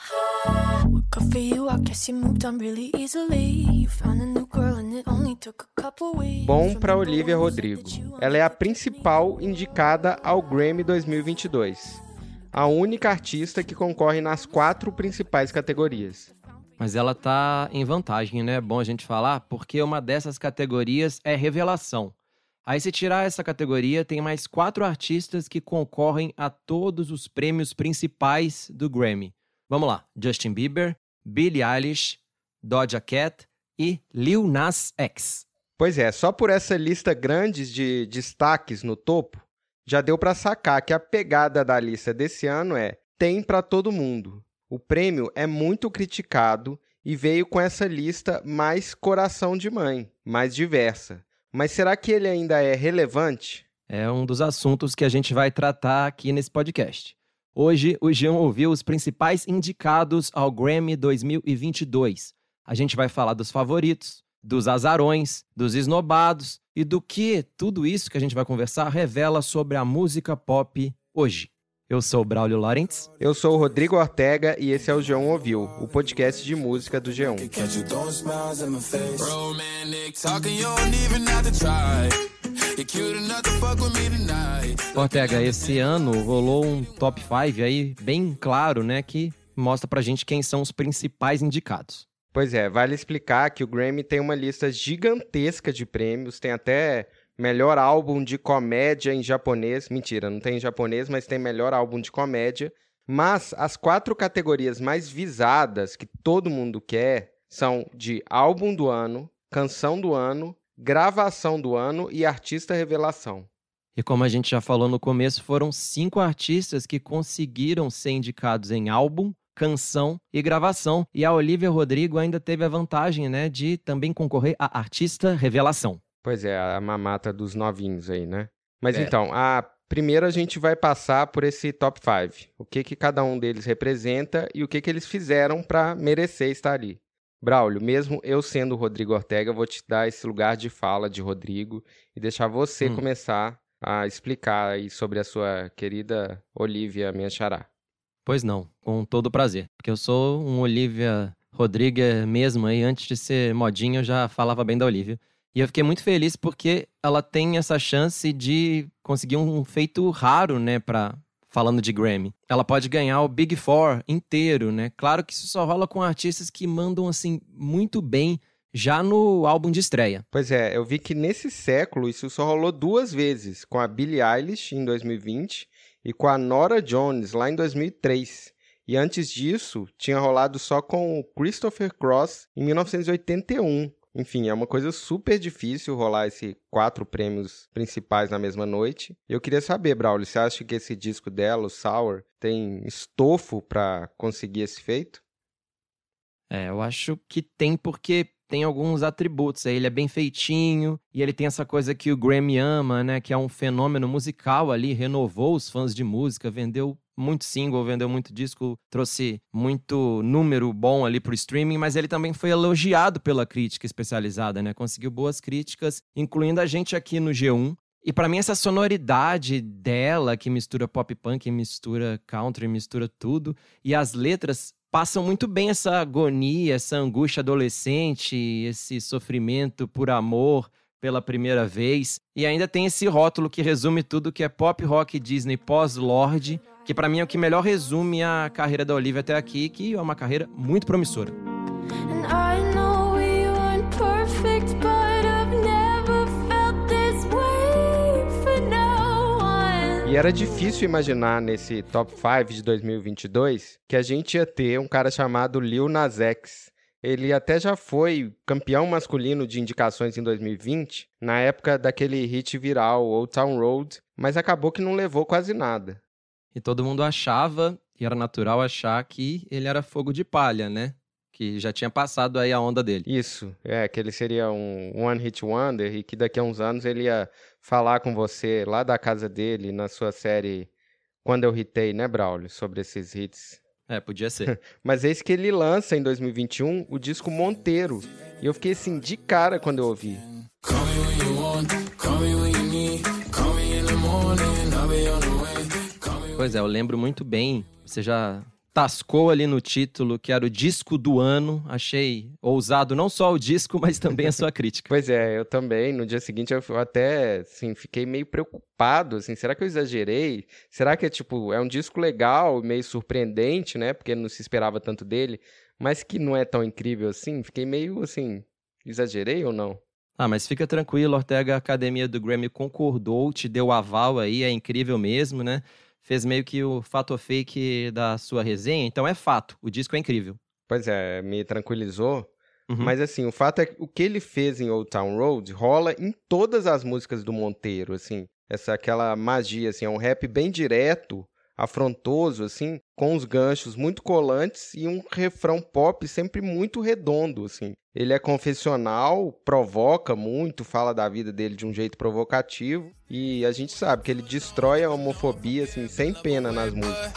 Bom para Olivia Rodrigo. Ela é a principal indicada ao Grammy 2022. A única artista que concorre nas 4 principais categorias. Mas ela tá em vantagem, né? É bom a gente falar, porque uma dessas categorias é revelação. Aí, se tirar essa categoria, tem mais 4 artistas que concorrem a todos os prêmios principais do Grammy. Vamos lá. Justin Bieber, Billie Eilish, Doja Cat e Lil Nas X. Pois é, só por essa lista grande de destaques no topo, já deu para sacar que a pegada da lista desse ano tem para todo mundo. O prêmio é muito criticado e veio com essa lista mais coração de mãe, mais diversa. Mas será que ele ainda é relevante? É um dos assuntos que a gente vai tratar aqui nesse podcast. Hoje, o Jean ouviu os principais indicados ao Grammy 2022. A gente vai falar dos favoritos, dos azarões, dos esnobados e do que tudo isso que a gente vai conversar revela sobre a música pop hoje. Eu sou o Braulio Lawrence. Eu sou o Rodrigo Ortega e esse é o G1 Ouviu, o podcast de música do G1. Ortega, esse ano rolou um top 5 aí bem claro, né, que mostra pra gente quem são os principais indicados. Pois é, vale explicar que o Grammy tem uma lista gigantesca de prêmios, tem até melhor álbum de comédia em japonês. Mentira, não tem em japonês, mas tem melhor álbum de comédia. Mas as 4 categorias mais visadas, que todo mundo quer, são de álbum do ano, canção do ano, gravação do ano e artista revelação. E como a gente já falou no começo, foram 5 artistas que conseguiram ser indicados em álbum, canção e gravação. E a Olivia Rodrigo ainda teve a vantagem, né, de também concorrer a artista revelação. Pois é, a mamata dos novinhos aí, né? Mas então, primeiro a gente vai passar por esse top 5. O que cada um deles representa e o que eles fizeram para merecer estar ali. Braulio, mesmo eu sendo o Rodrigo Ortega, eu vou te dar esse lugar de fala de Rodrigo e deixar você começar a explicar aí sobre a sua querida Olivia, minha xará. Pois não, com todo prazer. Porque eu sou um Olivia Rodrigo mesmo aí, antes de ser modinha eu já falava bem da Olivia. E eu fiquei muito feliz porque ela tem essa chance de conseguir um feito raro, né, falando de Grammy. Ela pode ganhar o Big Four inteiro, né? Claro que isso só rola com artistas que mandam, assim, muito bem já no álbum de estreia. Pois é, eu vi que nesse século isso só rolou 2 vezes, com a Billie Eilish em 2020 e com a Norah Jones lá em 2003. E antes disso, tinha rolado só com o Christopher Cross em 1981. Enfim, é uma coisa super difícil rolar esses 4 prêmios principais na mesma noite. Eu queria saber, Braulio, você acha que esse disco dela, o Sour, tem estofo para conseguir esse feito? Eu acho que tem, porque tem alguns atributos. Ele é bem feitinho e ele tem essa coisa que o Grammy ama, né? Que é um fenômeno musical ali, renovou os fãs de música, vendeu muito single, vendeu muito disco, trouxe muito número bom ali pro streaming, mas ele também foi elogiado pela crítica especializada, né? Conseguiu boas críticas, incluindo a gente aqui no G1. E pra mim essa sonoridade dela, que mistura pop punk, mistura country, mistura tudo, e as letras passam muito bem essa agonia, essa angústia adolescente, esse sofrimento por amor pela primeira vez. E ainda tem esse rótulo que resume tudo, que é pop rock Disney pós-Lorde, que pra mim é o que melhor resume a carreira da Olivia até aqui, que é uma carreira muito promissora. E era difícil imaginar nesse top 5 de 2022 que a gente ia ter um cara chamado Lil Nas X. Ele até já foi campeão masculino de indicações em 2020, na época daquele hit viral, Old Town Road, mas acabou que não levou quase nada. E todo mundo achava, e era natural achar, que ele era fogo de palha, né? Que já tinha passado aí a onda dele. Isso, que ele seria um one hit wonder e que daqui a uns anos ele ia falar com você lá da casa dele, na sua série Quando Eu Hitei, né, Braulio? Sobre esses hits. Podia ser. Mas eis que ele lança em 2021 o disco Monteiro. E eu fiquei assim, de cara quando eu ouvi. Pois é, eu lembro muito bem. Você já tascou ali no título, que era o disco do ano. Achei ousado não só o disco, mas também a sua crítica. Pois é, eu também. No dia seguinte eu até, assim, fiquei meio preocupado, assim, será que eu exagerei? Será que é um disco legal, meio surpreendente, né? Porque não se esperava tanto dele, mas que não é tão incrível assim? Fiquei meio, assim, exagerei ou não? Ah, mas fica tranquilo, Ortega, a Academia do Grammy concordou, te deu aval aí, é incrível mesmo, né? Fez meio que o fato ou fake da sua resenha, então é fato, o disco é incrível. Pois é, me tranquilizou. Uhum. Mas assim, o fato é que o que ele fez em Old Town Road rola em todas as músicas do Monteiro, assim. Aquela magia, assim, é um rap bem direto, afrontoso, assim, com os ganchos muito colantes e um refrão pop sempre muito redondo, assim. Ele é confessional, provoca muito, fala da vida dele de um jeito provocativo e a gente sabe que ele destrói a homofobia, assim, sem pena nas músicas.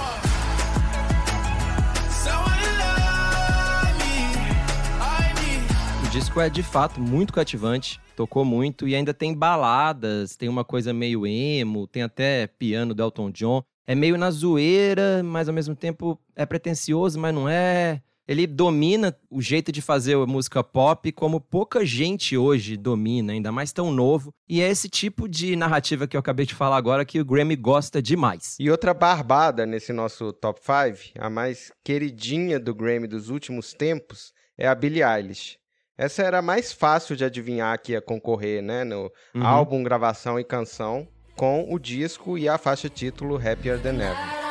O disco é de fato muito cativante, tocou muito e ainda tem baladas, tem uma coisa meio emo, tem até piano do Elton John. É meio na zoeira, mas ao mesmo tempo é pretencioso, mas não é. Ele domina o jeito de fazer a música pop como pouca gente hoje domina, ainda mais tão novo. E é esse tipo de narrativa que eu acabei de falar agora que o Grammy gosta demais. E outra barbada nesse nosso top 5, a mais queridinha do Grammy dos últimos tempos, é a Billie Eilish. Essa era a mais fácil de adivinhar que ia concorrer, né? No álbum, gravação e canção, com o disco e a faixa título Happier Than Ever.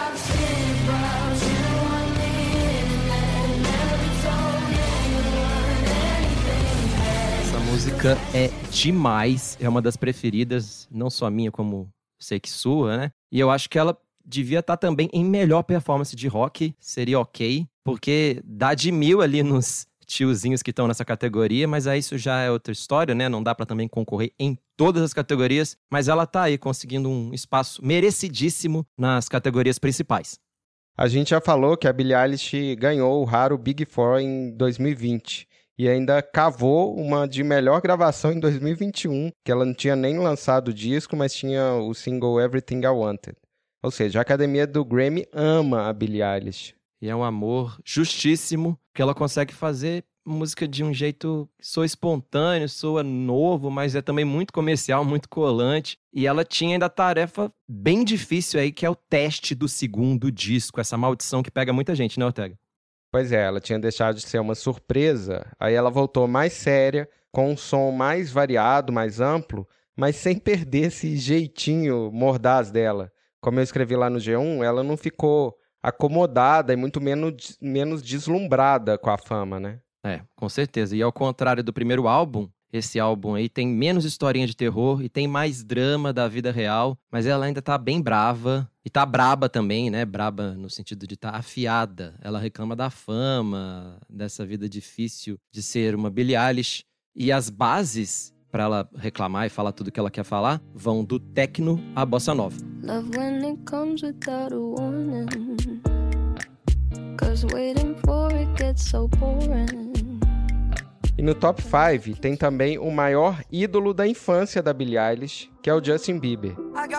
Essa música é demais, é uma das preferidas, não só minha, como sei que sua, né? E eu acho que ela devia estar também em melhor performance de rock, seria ok, porque dá de 1000 ali nos tiozinhos que estão nessa categoria, mas aí isso já é outra história, né? Não dá pra também concorrer em todas as categorias, mas ela tá aí conseguindo um espaço merecidíssimo nas categorias principais. A gente já falou que a Billie Eilish ganhou o raro Big Four em 2020 e ainda cavou uma de melhor gravação em 2021, que ela não tinha nem lançado o disco, mas tinha o single Everything I Wanted. Ou seja, a Academia do Grammy ama a Billie Eilish. E é um amor justíssimo, que ela consegue fazer música de um jeito que soa espontâneo, soa novo, mas é também muito comercial, muito colante. E ela tinha ainda a tarefa bem difícil aí, que é o teste do segundo disco, essa maldição que pega muita gente, né, Ortega? Pois é, ela tinha deixado de ser uma surpresa, aí ela voltou mais séria, com um som mais variado, mais amplo, mas sem perder esse jeitinho mordaz dela. Como eu escrevi lá no G1, ela não ficou acomodada e muito menos deslumbrada com a fama, né? É, com certeza. E ao contrário do primeiro álbum, esse álbum aí tem menos historinha de terror e tem mais drama da vida real, mas ela ainda tá bem brava. E tá braba também, né? Braba no sentido de tá afiada. Ela reclama da fama, dessa vida difícil de ser uma Billie Eilish. E as bases pra ela reclamar e falar tudo que ela quer falar vão do techno à bossa nova. Love when it comes without a warning, 'cause waiting for it gets so boring. E no top 5 tem também o maior ídolo da infância da Billie Eilish, que é o Justin Bieber.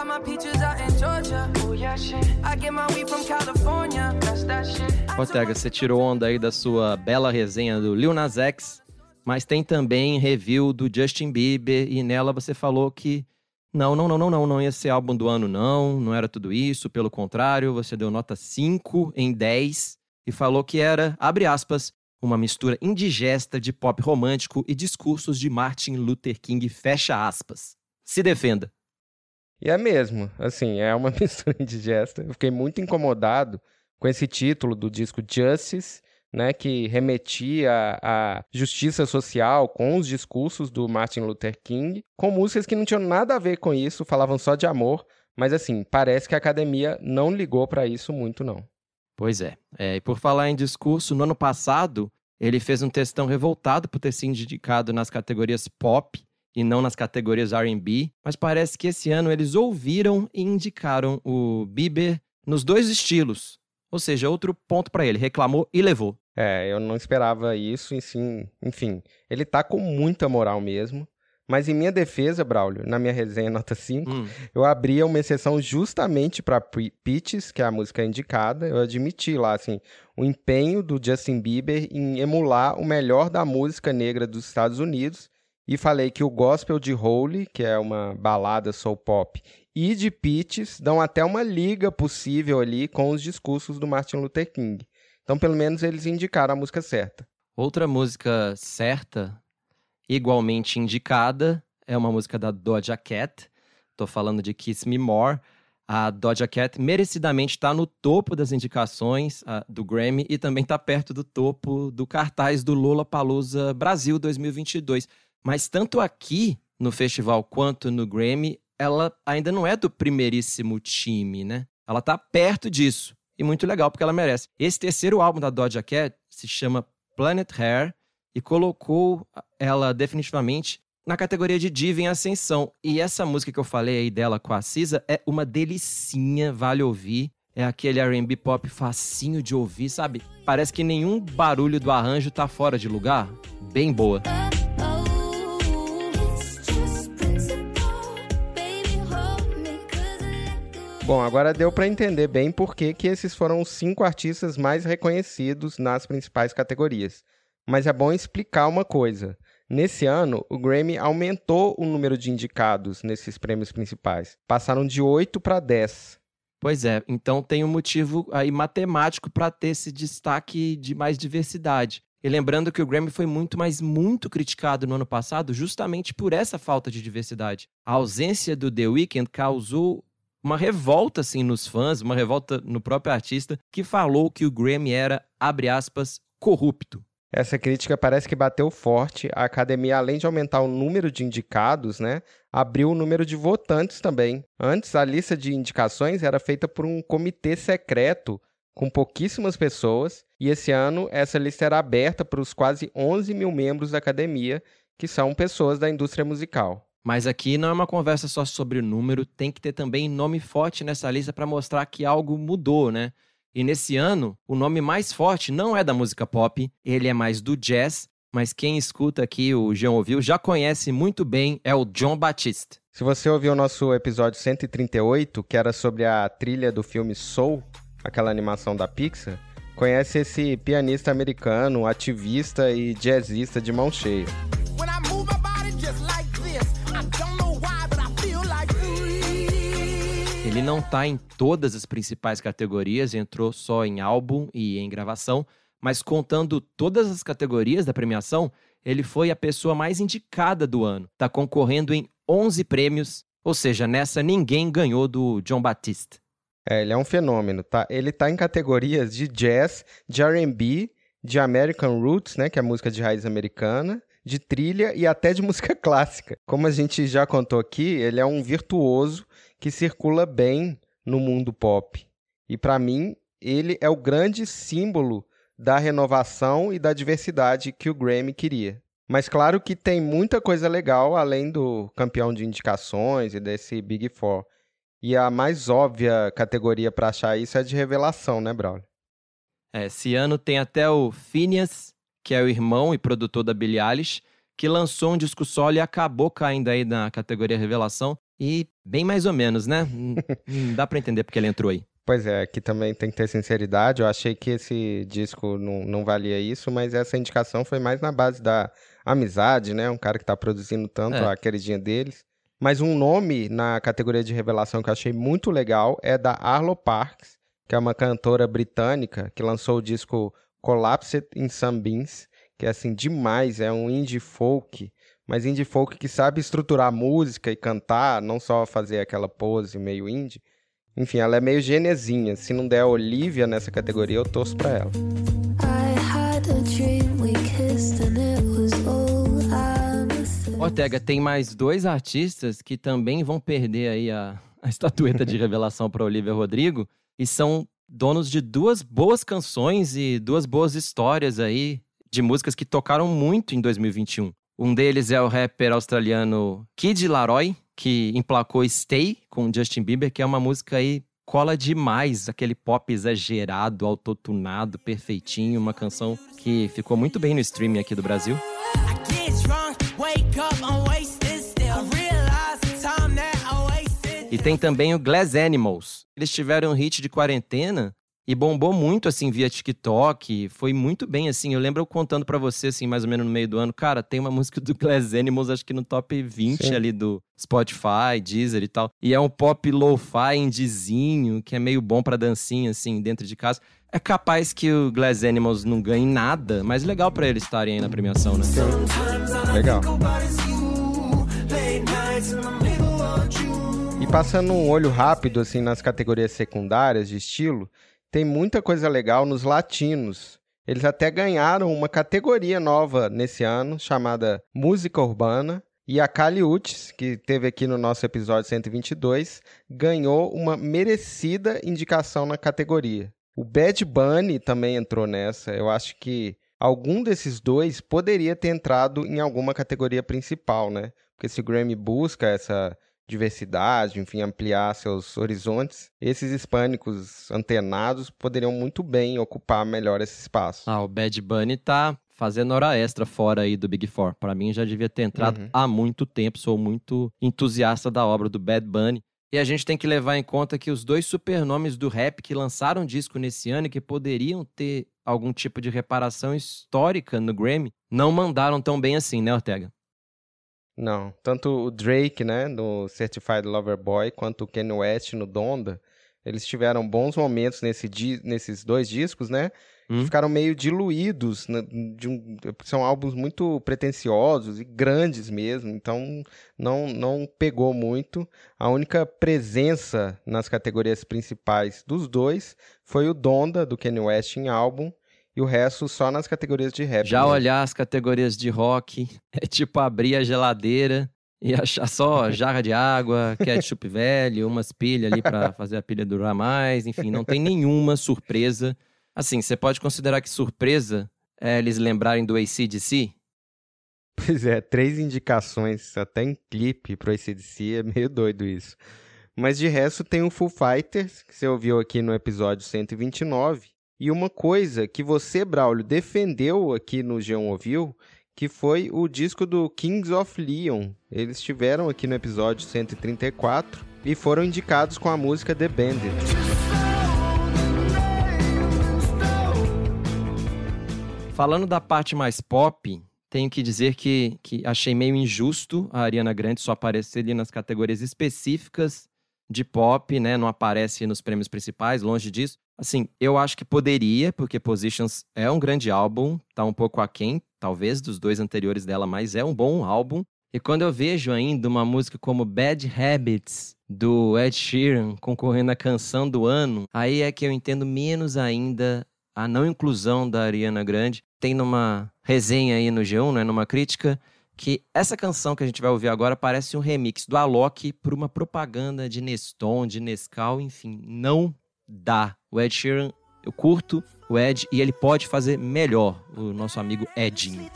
Ortega, você tirou onda aí da sua bela resenha do Lil Nas X, mas tem também review do Justin Bieber e nela você falou que não ia ser álbum do ano não era tudo isso, pelo contrário, você deu nota 5 em 10 e falou que era, abre aspas, uma mistura indigesta de pop romântico e discursos de Martin Luther King, fecha aspas. Se defenda. E é mesmo, assim, é uma mistura indigesta. Eu fiquei muito incomodado com esse título do disco Justice, né, que remetia à justiça social com os discursos do Martin Luther King, com músicas que não tinham nada a ver com isso, falavam só de amor, mas assim, parece que a academia não ligou para isso muito, não. Pois é. E por falar em discurso, no ano passado, ele fez um textão revoltado por ter sido indicado nas categorias pop e não nas categorias R&B, mas parece que esse ano eles ouviram e indicaram o Bieber nos dois estilos. Ou seja, outro ponto para ele, reclamou e levou. Eu não esperava isso, enfim, ele tá com muita moral mesmo, Mas em minha defesa, Braulio, na minha resenha nota 5, eu abria uma exceção justamente para Peaches, que é a música indicada. Eu admiti lá, assim, o empenho do Justin Bieber em emular o melhor da música negra dos Estados Unidos. E falei que o gospel de Holy, que é uma balada soul pop, e de Peaches dão até uma liga possível ali com os discursos do Martin Luther King. Então, pelo menos, eles indicaram a música certa. Outra música certa, igualmente indicada, é uma música da Doja Cat. Tô falando de Kiss Me More. A Doja Cat merecidamente está no topo das indicações do Grammy e também está perto do topo do cartaz do Lollapalooza Brasil 2022. Mas tanto aqui no festival quanto no Grammy, ela ainda não é do primeiríssimo time, né? Ela tá perto disso. E muito legal, porque ela merece. Esse terceiro álbum da Doja Cat se chama Planet Hair e colocou ela definitivamente na categoria de diva em ascensão. E essa música que eu falei aí dela com a Cisa é uma delicinha, vale ouvir. É aquele R&B pop facinho de ouvir, sabe? Parece que nenhum barulho do arranjo tá fora de lugar. Bem boa. Bom, agora deu para entender bem por que esses foram os 5 artistas mais reconhecidos nas principais categorias. Mas é bom explicar uma coisa. Nesse ano, o Grammy aumentou o número de indicados nesses prêmios principais. Passaram de 8 para 10. Pois é, então tem um motivo aí matemático para ter esse destaque de mais diversidade. E lembrando que o Grammy foi muito criticado no ano passado justamente por essa falta de diversidade. A ausência do The Weeknd causou uma revolta, assim, nos fãs, uma revolta no próprio artista, que falou que o Grammy era, abre aspas, corrupto. Essa crítica parece que bateu forte. A academia, além de aumentar o número de indicados, né, abriu o número de votantes também. Antes, a lista de indicações era feita por um comitê secreto com pouquíssimas pessoas, e esse ano essa lista era aberta para os quase 11 mil membros da academia, que são pessoas da indústria musical. Mas aqui não é uma conversa só sobre o número, tem que ter também nome forte nessa lista para mostrar que algo mudou, né? E nesse ano, o nome mais forte não é da música pop, ele é mais do jazz, mas quem escuta aqui, o Jean ouviu, já conhece muito bem, é o Jon Batiste. Se você ouviu o nosso episódio 138, que era sobre a trilha do filme Soul, aquela animação da Pixar, conhece esse pianista americano, ativista e jazzista de mão cheia. Ele não tá em todas as principais categorias, entrou só em álbum e em gravação, mas contando todas as categorias da premiação, ele foi a pessoa mais indicada do ano. Tá concorrendo em 11 prêmios, ou seja, nessa ninguém ganhou do Jon Batiste. Ele é um fenômeno, tá? Ele tá em categorias de jazz, de R&B, de American Roots, né, que é música de raiz americana, de trilha e até de música clássica. Como a gente já contou aqui, ele é um virtuoso que circula bem no mundo pop. E para mim, ele é o grande símbolo da renovação e da diversidade que o Grammy queria. Mas claro que tem muita coisa legal além do campeão de indicações e desse Big Four. E a mais óbvia categoria para achar isso é de revelação, né, Braulio? Esse ano tem até o Phineas, que é o irmão e produtor da Billie Eilish, que lançou um disco solo e acabou caindo aí na categoria revelação. E bem mais ou menos, né? Não dá pra entender porque ele entrou aí. Pois é, aqui também tem que ter sinceridade. Eu achei que esse disco não valia isso, mas essa indicação foi mais na base da amizade, né? Um cara que tá produzindo tanto a queridinha deles. Mas um nome na categoria de revelação que eu achei muito legal é da Arlo Parks, que é uma cantora britânica que lançou o disco Collapsed in Sunbeams, que é assim demais, é um indie folk, mas indie folk que sabe estruturar música e cantar, não só fazer aquela pose meio indie. Enfim, ela é meio genezinha. Se não der a Olivia nessa categoria, eu torço pra ela. Ortega, tem mais 2 artistas que também vão perder aí a estatueta de revelação para Olivia Rodrigo, e são donos de 2 boas canções e 2 boas histórias aí de músicas que tocaram muito em 2021. Um deles é o rapper australiano Kid Laroi, que emplacou Stay com Justin Bieber, que é uma música aí cola demais, aquele pop exagerado, autotunado, perfeitinho, uma canção que ficou muito bem no streaming aqui do Brasil. E tem também o Glass Animals. Eles tiveram um hit de quarentena e bombou muito, assim, via TikTok. Foi muito bem, assim. Eu lembro eu contando pra você, assim, mais ou menos no meio do ano. Cara, tem uma música do Glass Animals, acho que no top 20 Sim. ali do Spotify, Deezer e tal. E é um pop lo-fi indizinho, que é meio bom pra dancinha, assim, dentro de casa. É capaz que o Glass Animals não ganhe nada, mas legal pra eles estarem aí na premiação, né? Legal. E passando um olho rápido, assim, nas categorias secundárias de estilo, tem muita coisa legal nos latinos. Eles até ganharam uma categoria nova nesse ano, chamada Música Urbana. E a Kali Uchis, que teve aqui no nosso episódio 122, ganhou uma merecida indicação na categoria. O Bad Bunny também entrou nessa. Eu acho que algum desses dois poderia ter entrado em alguma categoria principal, né? Porque se o Grammy busca essa diversidade, enfim, ampliar seus horizontes, esses hispânicos antenados poderiam muito bem ocupar melhor esse espaço. O Bad Bunny tá fazendo hora extra fora aí do Big Four. Pra mim já devia ter entrado há muito tempo. Sou muito entusiasta da obra do Bad Bunny. E a gente tem que levar em conta que os dois supernomes do rap que lançaram disco nesse ano e que poderiam ter algum tipo de reparação histórica no Grammy, não mandaram tão bem assim, né, Ortega? Não, tanto o Drake, né, no Certified Lover Boy, quanto o Kanye West no Donda, eles tiveram bons momentos nesses dois discos, né, que ficaram meio diluídos, né, são álbuns muito pretensiosos e grandes mesmo, então não pegou muito. A única presença nas categorias principais dos dois foi o Donda, do Kanye West em álbum, e o resto só nas categorias de rap. Já mesmo. olhar as categorias de rock é tipo abrir a geladeira e achar só jarra de água, ketchup velho, umas pilhas ali pra fazer a pilha durar mais. Enfim, não tem nenhuma surpresa. Assim, você pode considerar que surpresa é eles lembrarem do AC/DC? Pois é, 3 indicações até em clipe pro AC/DC, é meio doido isso. Mas de resto tem o Foo Fighters, que você ouviu aqui no episódio 129. E uma coisa que você, Braulio, defendeu aqui no G1 Ouviu, que foi o disco do Kings of Leon. Eles estiveram aqui no episódio 134 e foram indicados com a música The Bandit. Falando da parte mais pop, tenho que dizer que achei meio injusto a Ariana Grande só aparecer ali nas categorias específicas de pop, né? Não aparece nos prêmios principais, longe disso. Assim, eu acho que poderia, porque Positions é um grande álbum, tá um pouco aquém, talvez, dos dois anteriores dela, mas é um bom álbum. E quando eu vejo ainda uma música como Bad Habits, do Ed Sheeran, concorrendo à canção do ano, aí é que eu entendo menos ainda a não inclusão da Ariana Grande. Tem numa resenha aí no G1, né, numa crítica, que essa canção que a gente vai ouvir agora parece um remix do Alok por uma propaganda de Neston, de Nescau, enfim, não dá. O Ed Sheeran, eu curto o Ed e ele pode fazer melhor, o nosso amigo Edinho.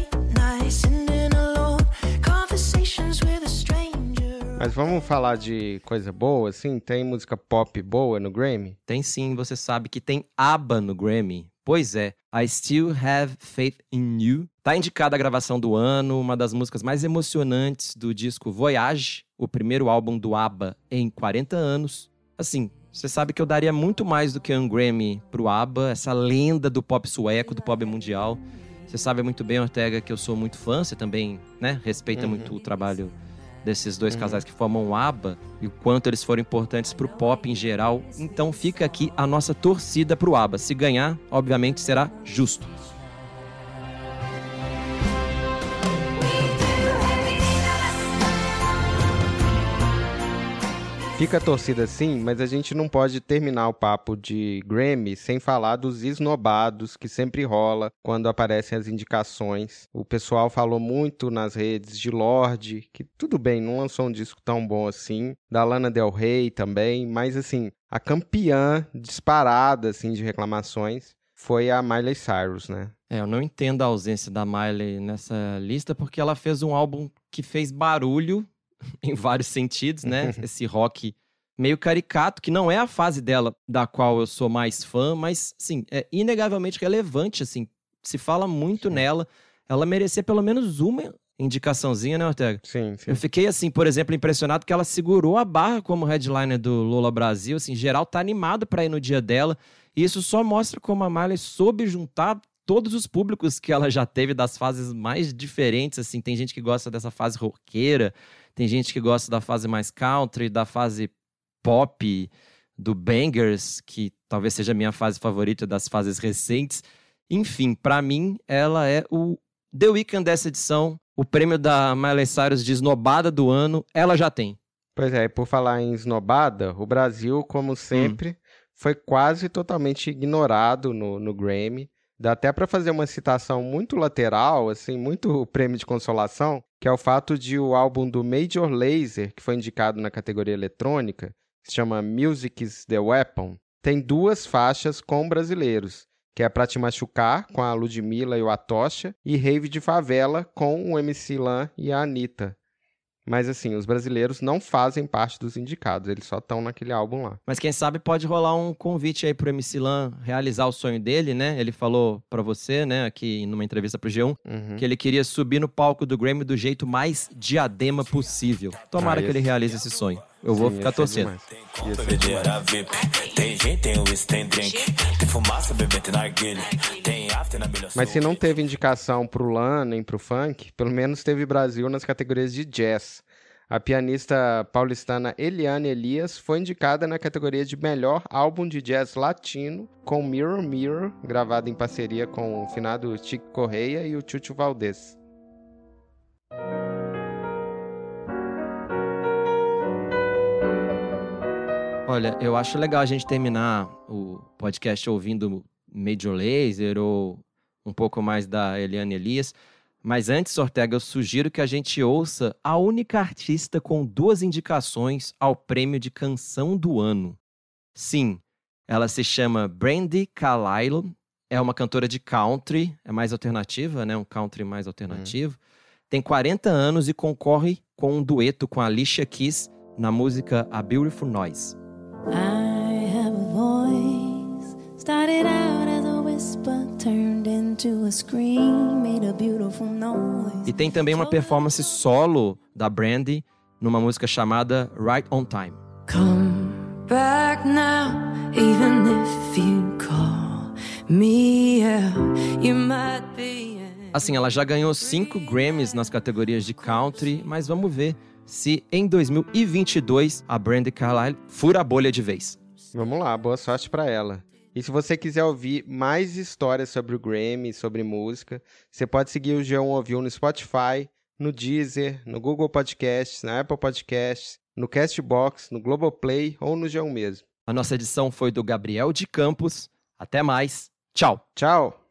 Mas vamos falar de coisa boa, assim? Tem música pop boa no Grammy? Tem sim, você sabe que tem ABBA no Grammy. Pois é, I Still Have Faith in You. Tá indicada a gravação do ano, uma das músicas mais emocionantes do disco Voyage, o primeiro álbum do ABBA em 40 anos. Assim, você sabe que eu daria muito mais do que um Grammy pro ABBA, essa lenda do pop sueco, do pop mundial. Você sabe muito bem, Ortega, que eu sou muito fã, você também, né, respeita muito o trabalho desses dois casais que formam o ABBA e o quanto eles foram importantes pro pop em geral. Então fica aqui a nossa torcida pro ABBA. Se ganhar, obviamente será justo. Fica a torcida sim, mas a gente não pode terminar o papo de Grammy sem falar dos esnobados que sempre rola quando aparecem as indicações. O pessoal falou muito nas redes de Lorde, que tudo bem, não lançou um disco tão bom assim, da Lana Del Rey também, mas assim, a campeã disparada assim, de reclamações foi a Miley Cyrus, né? Eu não entendo a ausência da Miley nessa lista, porque ela fez um álbum que fez barulho em vários sentidos, né? Esse rock meio caricato, que não é a fase dela da qual eu sou mais fã, mas, sim, é inegavelmente relevante, assim. Se fala muito nela. Ela merecia pelo menos uma indicaçãozinha, né, Ortega? Sim. Eu fiquei, assim, por exemplo, impressionado que ela segurou a barra como headliner do Lola Brasil. Assim, geral tá animado pra ir no dia dela. E isso só mostra como a Miley soube juntar todos os públicos que ela já teve das fases mais diferentes. Assim, tem gente que gosta dessa fase roqueira, tem gente que gosta da fase mais country, da fase pop, do Bangers, que talvez seja a minha fase favorita das fases recentes. Enfim, pra mim, ela é o The Weeknd dessa edição. O prêmio da Miley Cyrus de esnobada do ano, ela já tem. Pois é, e por falar em esnobada, o Brasil, como sempre, foi quase totalmente ignorado no Grammy. Dá até para fazer uma citação muito lateral, assim, muito prêmio de consolação, que é o fato de o álbum do Major Lazer, que foi indicado na categoria eletrônica, que se chama Music is the Weapon, tem 2 faixas com brasileiros, que é Pra Te Machucar, com a Ludmilla e o Atocha, e Rave de Favela, com o MC Lan e a Anitta. Mas assim, os brasileiros não fazem parte dos indicados, eles só estão naquele álbum lá. Mas quem sabe pode rolar um convite aí pro MC Lan realizar o sonho dele, né? Ele falou pra você, né, aqui numa entrevista pro G1, que ele queria subir no palco do Grammy do jeito mais diadema possível. Tomara que ele realize esse sonho. Eu vou ficar torcendo. Mas se não teve indicação pro Lan nem pro funk, pelo menos teve Brasil nas categorias de jazz. A pianista paulistana Eliane Elias foi indicada na categoria de melhor álbum de jazz latino com Mirror Mirror, gravado em parceria com o finado Chico Correia e o Chucho Valdés. Olha, eu acho legal a gente terminar o podcast ouvindo Major Lazer ou um pouco mais da Eliane Elias. Mas antes, Ortega, eu sugiro que a gente ouça a única artista com 2 indicações ao prêmio de canção do ano. Sim, ela se chama Brandi Carlile, é uma cantora de country, é mais alternativa, né? Um country mais alternativo. Tem 40 anos e concorre com um dueto com a Alicia Keys na música A Beautiful Noise. I have a voice, started out as a whisper, turned into a scream, made a beautiful noise. E tem também uma performance solo da Brandi numa música chamada Right on Time. Come back now, even if you call me out, you might be. Assim, ela já ganhou 5 Grammys nas categorias de country, mas vamos ver se em 2022 a Brandi Carlile fura a bolha de vez. Vamos lá, boa sorte pra ela. E se você quiser ouvir mais histórias sobre o Grammy, sobre música, você pode seguir o G1 Ouviu no Spotify, no Deezer, no Google Podcasts, na Apple Podcasts, no Castbox, no Globoplay ou no G1 mesmo. A nossa edição foi do Gabriel de Campos. Até mais. Tchau. Tchau.